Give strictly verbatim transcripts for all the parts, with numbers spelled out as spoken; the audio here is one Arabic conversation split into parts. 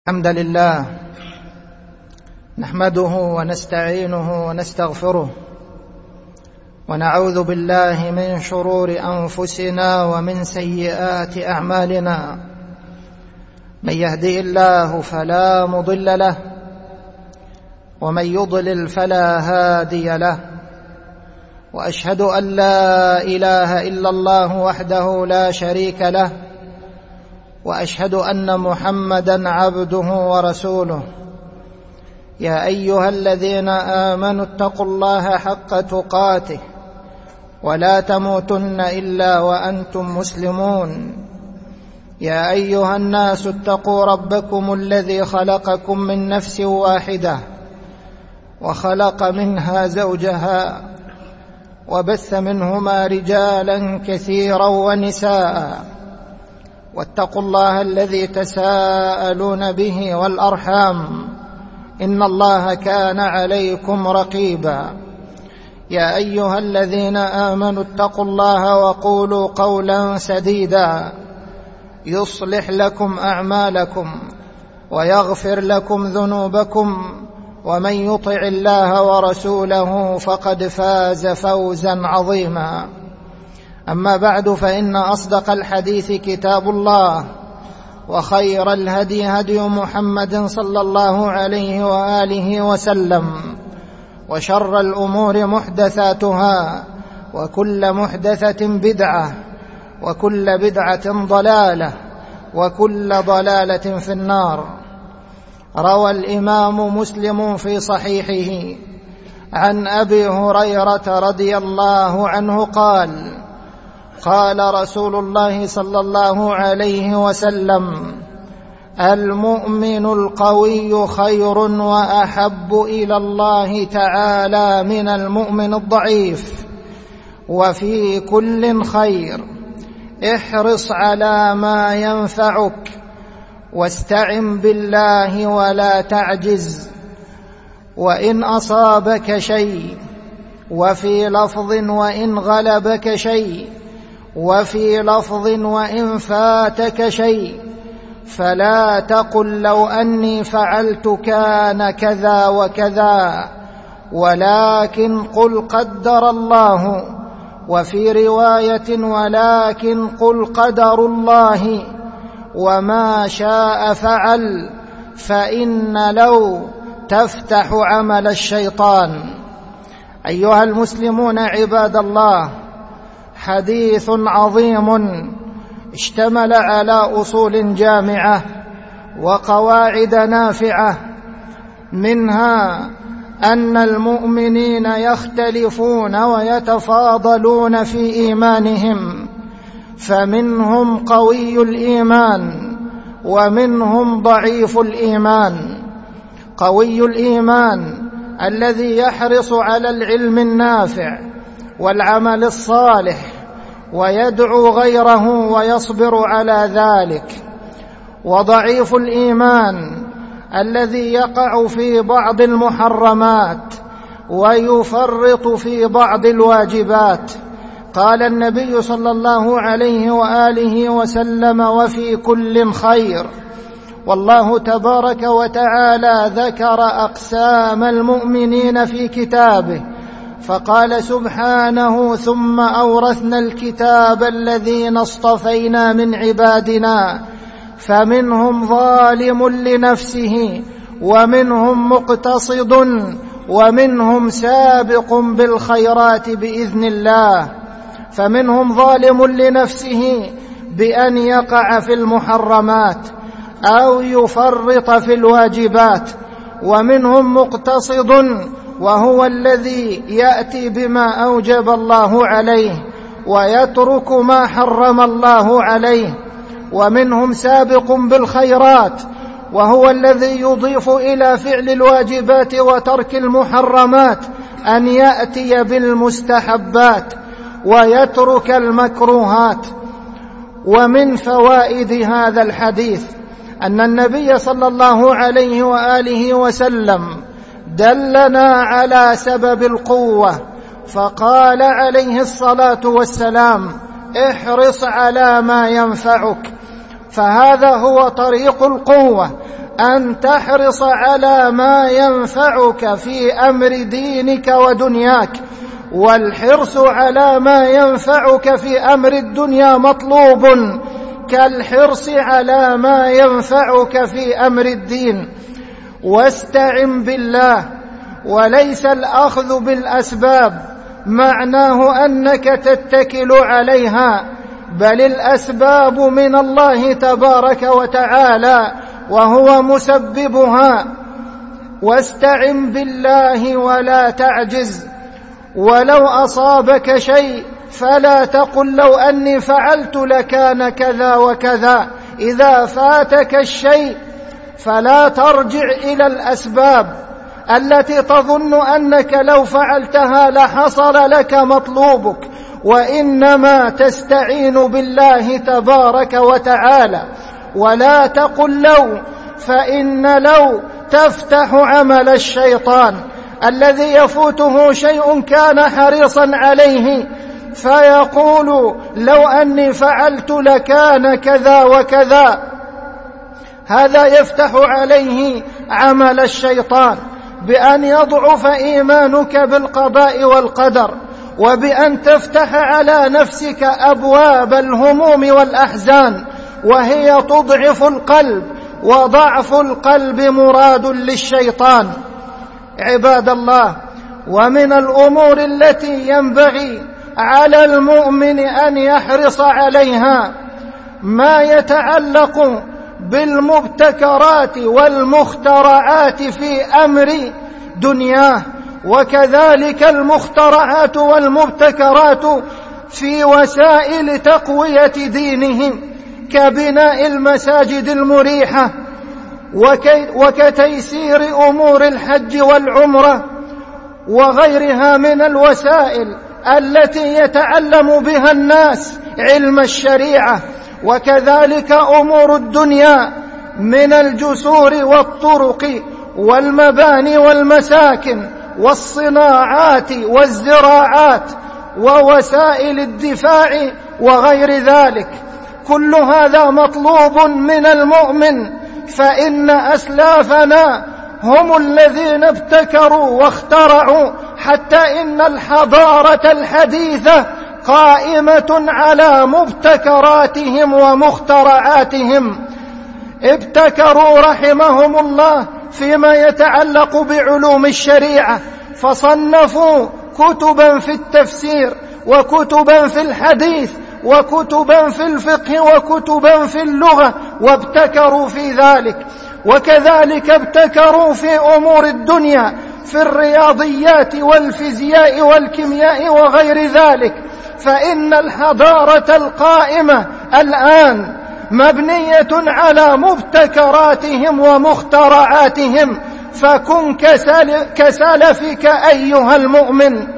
الحمد لله نحمده ونستعينه ونستغفره ونعوذ بالله من شرور أنفسنا ومن سيئات أعمالنا. من يهدي الله فلا مضل له ومن يضلل فلا هادي له، وأشهد أن لا إله إلا الله وحده لا شريك له، وأشهد أن محمدًا عبده ورسوله. يا أيها الذين آمنوا اتقوا الله حق تقاته ولا تموتن إلا وأنتم مسلمون. يا أيها الناس اتقوا ربكم الذي خلقكم من نفس واحدة وخلق منها زوجها وبث منهما رجالا كثيرا ونساء، واتقوا الله الذي تساءلون به والأرحام إن الله كان عليكم رقيبا. يا أيها الذين آمنوا اتقوا الله وقولوا قولا سديدا يصلح لكم أعمالكم ويغفر لكم ذنوبكم، ومن يطع الله ورسوله فقد فاز فوزا عظيما. أما بعد، فإن أصدق الحديث كتاب الله، وخير الهدي هدي محمد صلى الله عليه وآله وسلم، وشر الأمور محدثاتها، وكل محدثة بدعة، وكل بدعة ضلالة، وكل ضلالة في النار. روى الإمام مسلم في صحيحه عن أبي هريرة رضي الله عنه قال: قال رسول الله صلى الله عليه وسلم: المؤمن القوي خير وأحب إلى الله تعالى من المؤمن الضعيف، وفي كل خير. احرص على ما ينفعك واستعن بالله ولا تعجز. وإن أصابك شيء، وفي لفظ وإن غلبك شيء، وفي لفظ وإن فاتك شيء، فلا تقل لو أني فعلت كان كذا وكذا، ولكن قل قدر الله. وفي رواية ولكن قل قدر الله وما شاء فعل، فإن لو تفتح عمل الشيطان. أيها المسلمون عباد الله، حديث عظيم اشتمل على أصول جامعة وقواعد نافعة، منها أن المؤمنين يختلفون ويتفاضلون في إيمانهم، فمنهم قوي الإيمان ومنهم ضعيف الإيمان. قوي الإيمان الذي يحرص على العلم النافع والعمل الصالح ويدعو غيره ويصبر على ذلك، وضعيف الإيمان الذي يقع في بعض المحرمات ويفرط في بعض الواجبات. قال النبي صلى الله عليه وآله وسلم: وفي كل خير. والله تبارك وتعالى ذكر أقسام المؤمنين في كتابه، فقال سبحانه: ثم أورثنا الكتاب الذين اصطفينا من عبادنا فمنهم ظالم لنفسه ومنهم مقتصد ومنهم سابق بالخيرات بإذن الله. فمنهم ظالم لنفسه بأن يقع في المحرمات أو يفرط في الواجبات، ومنهم مقتصد وهو الذي يأتي بما أوجب الله عليه ويترك ما حرم الله عليه، ومنهم سابق بالخيرات وهو الذي يضيف إلى فعل الواجبات وترك المحرمات أن يأتي بالمستحبات ويترك المكروهات. ومن فوائد هذا الحديث أن النبي صلى الله عليه وآله وسلم دلنا على سبب القوة، فقال عليه الصلاة والسلام: احرص على ما ينفعك، فهذا هو طريق القوة، أن تحرص على ما ينفعك في أمر دينك ودنياك، والحرص على ما ينفعك في أمر الدنيا مطلوب كالحرص على ما ينفعك في أمر الدين. واستعن بالله، وليس الأخذ بالأسباب معناه أنك تتكل عليها، بل الأسباب من الله تبارك وتعالى وهو مسببها. واستعن بالله ولا تعجز، ولو أصابك شيء فلا تقل لو أني فعلت لكان كذا وكذا. إذا فاتك الشيء فلا ترجع إلى الأسباب التي تظن أنك لو فعلتها لحصل لك مطلوبك، وإنما تستعين بالله تبارك وتعالى. ولا تقل لو، فإن لو تفتح عمل الشيطان الذي يفوته شيء كان حريصا عليه، فيقول لو أني فعلت لكان كذا وكذا. هذا يفتح عليه عمل الشيطان بأن يضعف إيمانك بالقضاء والقدر، وبأن تفتح على نفسك أبواب الهموم والأحزان، وهي تضعف القلب، وضعف القلب مراد للشيطان. عباد الله، ومن الأمور التي ينبغي على المؤمن أن يحرص عليها ما يتعلق بالمبتكرات والمخترعات في أمر دنياه، وكذلك المخترعات والمبتكرات في وسائل تقوية دينهم كبناء المساجد المريحة وكتيسير أمور الحج والعمرة وغيرها من الوسائل التي يتعلم بها الناس علم الشريعة، وكذلك أمور الدنيا من الجسور والطرق والمباني والمساكن والصناعات والزراعات ووسائل الدفاع وغير ذلك. كل هذا مطلوب من المؤمن، فإن أسلافنا هم الذين ابتكروا واخترعوا، حتى إن الحضارة الحديثة قائمة على مبتكراتهم ومخترعاتهم. ابتكروا رحمهم الله فيما يتعلق بعلوم الشريعة، فصنفوا كتبا في التفسير وكتبا في الحديث وكتبا في الفقه وكتبا في اللغة، وابتكروا في ذلك. وكذلك ابتكروا في أمور الدنيا، في الرياضيات والفيزياء والكيمياء وغير ذلك. فإن الحضارة القائمة الآن مبنية على مبتكراتهم ومخترعاتهم، فكن كسلفك أيها المؤمن.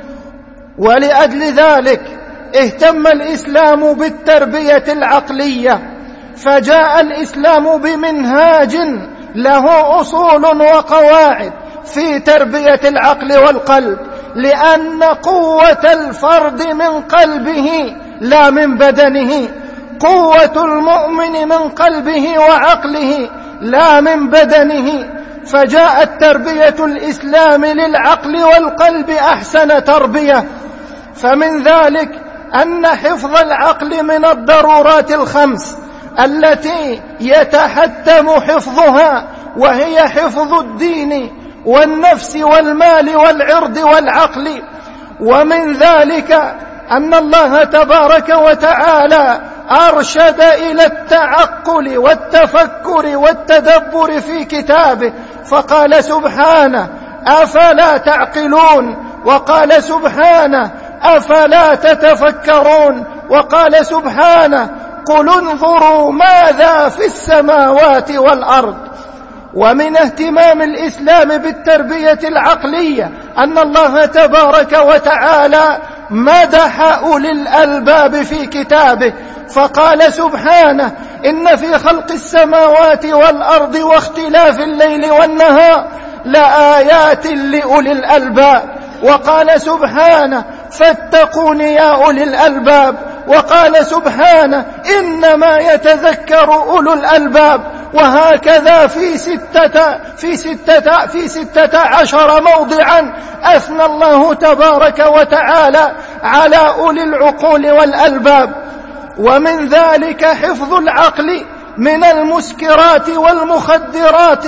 ولأجل ذلك اهتم الإسلام بالتربية العقلية، فجاء الإسلام بمنهاج له أصول وقواعد في تربية العقل والقلب، لأن قوة الفرد من قلبه لا من بدنه، قوة المؤمن من قلبه وعقله لا من بدنه. فجاءت تربية الإسلام للعقل والقلب أحسن تربية. فمن ذلك أن حفظ العقل من الضرورات الخمس التي يتحتم حفظها، وهي حفظ الدين والنفس والمال والعرض والعقل. ومن ذلك أن الله تبارك وتعالى أرشد إلى التعقل والتفكر والتدبر في كتابه، فقال سبحانه: أفلا تعقلون؟ وقال سبحانه: أفلا تتفكرون؟ وقال سبحانه: قل انظروا ماذا في السماوات والأرض. ومن اهتمام الإسلام بالتربية العقلية أن الله تبارك وتعالى مدح أولي الألباب في كتابه، فقال سبحانه: إن في خلق السماوات والأرض واختلاف الليل والنهار لآيات لأولي الألباب. وقال سبحانه: فاتقون يا أولي الألباب. وقال سبحانه: إنما يتذكر أولو الألباب. وهكذا في ستة, في ستة, في ستة عشر موضعا أثنى الله تبارك وتعالى على أولي العقول والألباب. ومن ذلك حفظ العقل من المسكرات والمخدرات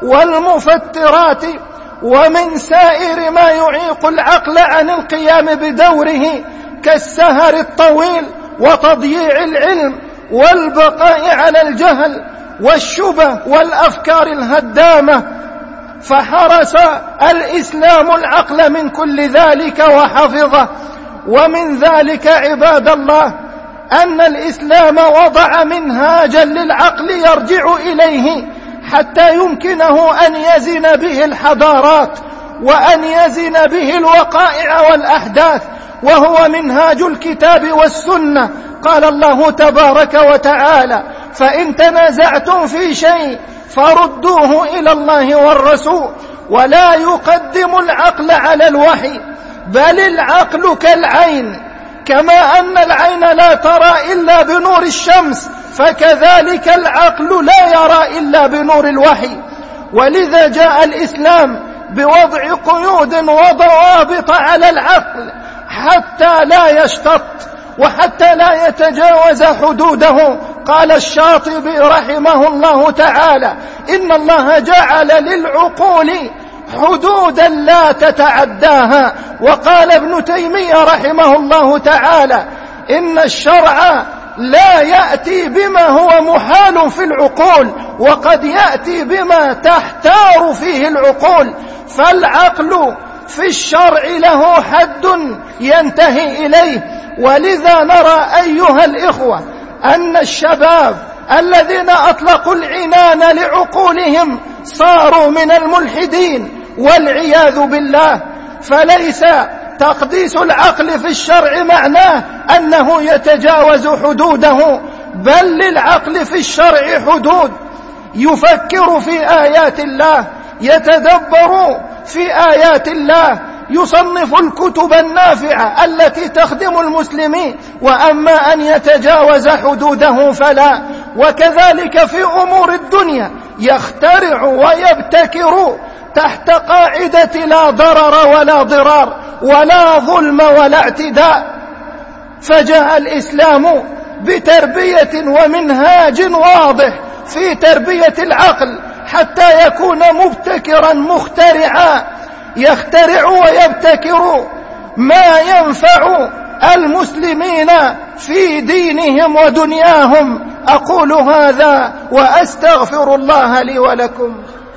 والمفترات ومن سائر ما يعيق العقل عن القيام بدوره كالسهر الطويل وتضييع العلم والبقاء على الجهل والشبه والأفكار الهدامة، فحرس الإسلام العقل من كل ذلك وحفظه. ومن ذلك عباد الله أن الإسلام وضع منهاجا للعقل يرجع إليه حتى يمكنه أن يزن به الحضارات وأن يزن به الوقائع والأحداث، وهو منهاج الكتاب والسنة. قال الله تبارك وتعالى: فإن تنازعتم في شيء فردوه إلى الله والرسول. ولا يقدم العقل على الوحي، بل العقل كالعين، كما أن العين لا ترى إلا بنور الشمس فكذلك العقل لا يرى إلا بنور الوحي. ولذا جاء الإسلام بوضع قيود وضوابط على العقل حتى لا يشتط وحتى لا يتجاوز حدوده. قال الشاطبي رحمه الله تعالى: إن الله جعل للعقول حدودا لا تتعداها. وقال ابن تيمية رحمه الله تعالى: إن الشرع لا يأتي بما هو محال في العقول، وقد يأتي بما تحتار فيه العقول. فالعقل في الشرع له حد ينتهي إليه. ولذا نرى أيها الإخوة أن الشباب الذين أطلقوا العنان لعقولهم صاروا من الملحدين والعياذ بالله. فليس تقديس العقل في الشرع معناه أنه يتجاوز حدوده، بل للعقل في الشرع حدود. يفكر في آيات الله، يتدبر في آيات الله، يصنف الكتب النافعة التي تخدم المسلمين. وأما أن يتجاوز حدوده فلا. وكذلك في أمور الدنيا يخترع ويبتكر تحت قاعدة لا ضرر ولا ضرار ولا ظلم ولا اعتداء. فجاء الإسلام بتربية ومنهاج واضح في تربية العقل حتى يكون مبتكرا مخترعا، يخترع ويبتكر ما ينفع المسلمين في دينهم ودنياهم. أقول هذا وأستغفر الله لي ولكم.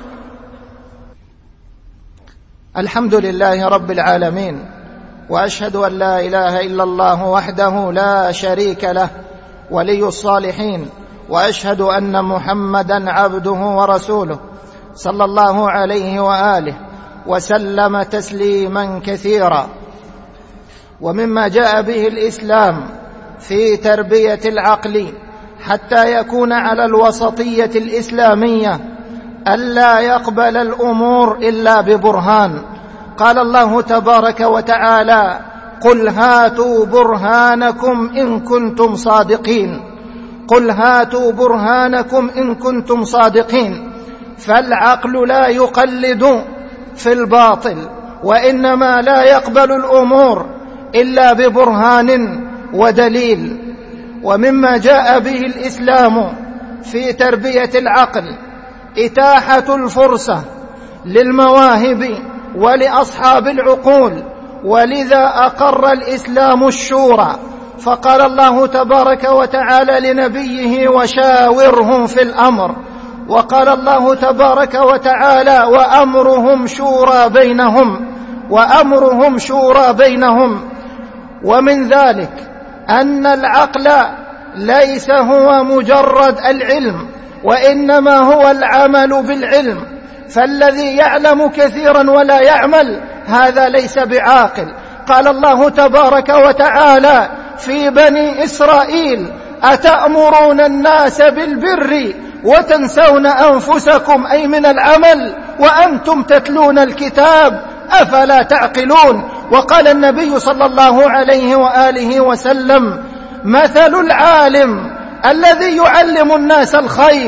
الحمد لله رب العالمين، وأشهد أن لا إله إلا الله وحده لا شريك له ولي الصالحين، وأشهد أن محمدًا عبده ورسوله صلى الله عليه وآله وسلم تسليما كثيرا. ومما جاء به الإسلام في تربية العقل حتى يكون على الوسطية الإسلامية ألا يقبل الأمور إلا ببرهان. قال الله تبارك وتعالى: قل هاتوا برهانكم إن كنتم صادقين. قل هاتوا برهانكم إن كنتم صادقين. فالعقل لا يقلد في الباطل، وإنما لا يقبل الأمور إلا ببرهان ودليل. ومما جاء به الإسلام في تربية العقل إتاحة الفرصة للمواهب ولأصحاب العقول. ولذا أقر الإسلام الشورى، فقال الله تبارك وتعالى لنبيه: وشاورهم في الأمر. وقال الله تبارك وتعالى: وأمرهم شورى بينهم وأمرهم شورى بينهم. ومن ذلك أن العقل ليس هو مجرد العلم، وإنما هو العمل بالعلم. فالذي يعلم كثيرا ولا يعمل هذا ليس بعاقل. قال الله تبارك وتعالى في بني إسرائيل: أتأمرون الناس بالبر وتنسون أنفسكم، أي من العمل، وأنتم تتلون الكتاب أفلا تعقلون. وقال النبي صلى الله عليه وآله وسلم: مثل العالم الذي يعلم الناس الخير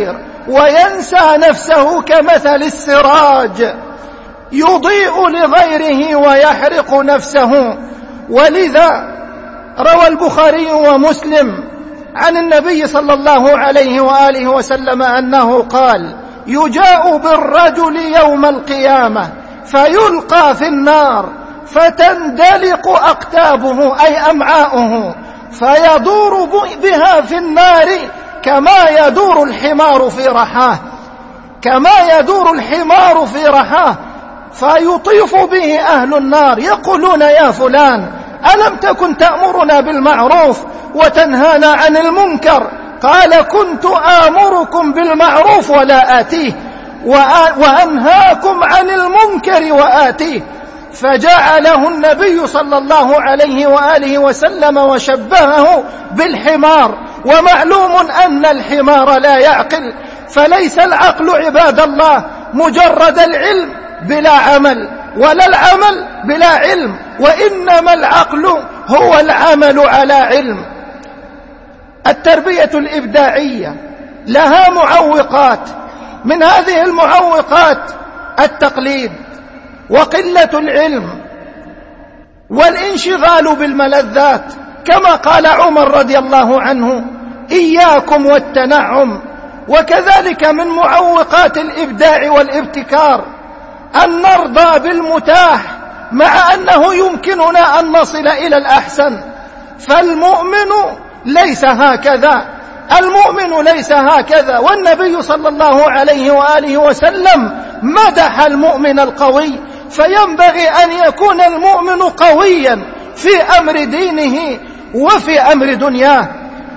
وينسى نفسه كمثل السراج يضيء لغيره ويحرق نفسه. ولذا روى البخاري ومسلم عن النبي صلى الله عليه وآله وسلم أنه قال: يجاء بالرجل يوم القيامة فيلقى في النار فتندلق أقتابه أي أمعاؤه فيدور بها في النار كما يدور الحمار في رحاه كما يدور الحمار في رحاه فيطيف به أهل النار يقولون: يا فلان ألم تكن تأمرنا بالمعروف وتنهانا عن المنكر؟ قال: كنت آمركم بالمعروف ولا آتيه وأنهاكم عن المنكر وآتيه. فجعله النبي صلى الله عليه وآله وسلم وشبهه بالحمار، ومعلوم أن الحمار لا يعقل، فليس العقل عباد الله مجرد العلم بلا عمل، ولا العمل بلا علم، وإنما العقل هو العمل على علم. التربية الإبداعية لها معوقات، من هذه المعوقات التقليد وقلة العلم والانشغال بالملذات، كما قال عمر رضي الله عنه: إياكم والتنعم. وكذلك من معوقات الإبداع والابتكار أن نرضى بالمتاح مع أنه يمكننا أن نصل إلى الأحسن، فالمؤمن ليس هكذا، المؤمن ليس هكذا. والنبي صلى الله عليه وآله وسلم مدح المؤمن القوي، فينبغي أن يكون المؤمن قويا في أمر دينه وفي أمر دنياه.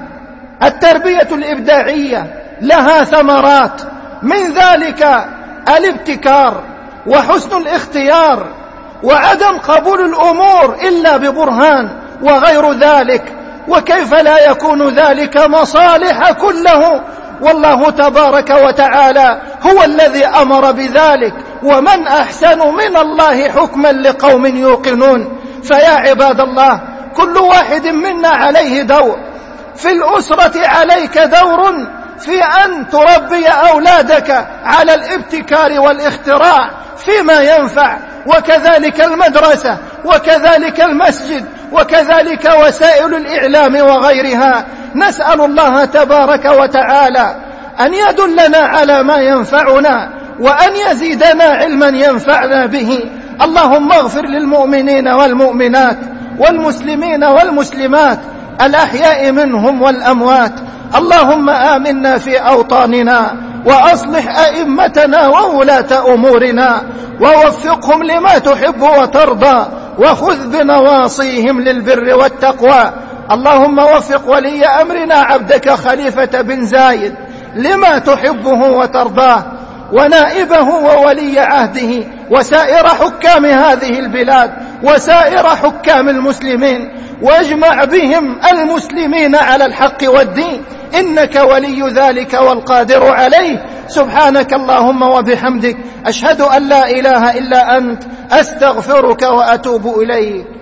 التربية الإبداعية لها ثمرات، من ذلك الابتكار وحسن الاختيار وعدم قبول الأمور إلا ببرهان وغير ذلك. وكيف لا يكون ذلك مصالح كله؟ والله تبارك وتعالى هو الذي أمر بذلك، ومن أحسن من الله حكما لقوم يوقنون. فيا عباد الله، كل واحد منا عليه دور. في الأسرة عليك دور في أن تربي أولادك على الابتكار والاختراع فيما ينفع، وكذلك المدرسة، وكذلك المسجد، وكذلك وسائل الإعلام وغيرها. نسأل الله تبارك وتعالى أن يدلنا على ما ينفعنا، وأن يزيدنا علما ينفعنا به. اللهم اغفر للمؤمنين والمؤمنات والمسلمين والمسلمات الأحياء منهم والأموات. اللهم آمنا في أوطاننا، وأصلح أئمتنا وولاة أمورنا، ووفقهم لما تحب وترضى، وخذ بنواصيهم للبر والتقوى. اللهم وفق ولي أمرنا عبدك خليفة بن زايد لما تحبه وترضاه، ونائبه وولي عهده، وسائر حكام هذه البلاد، وسائر حكام المسلمين، واجمع بهم المسلمين على الحق والدين، إنك ولي ذلك والقادر عليه. سبحانك اللهم وبحمدك، أشهد أن لا إله إلا أنت، أستغفرك وأتوب إليك.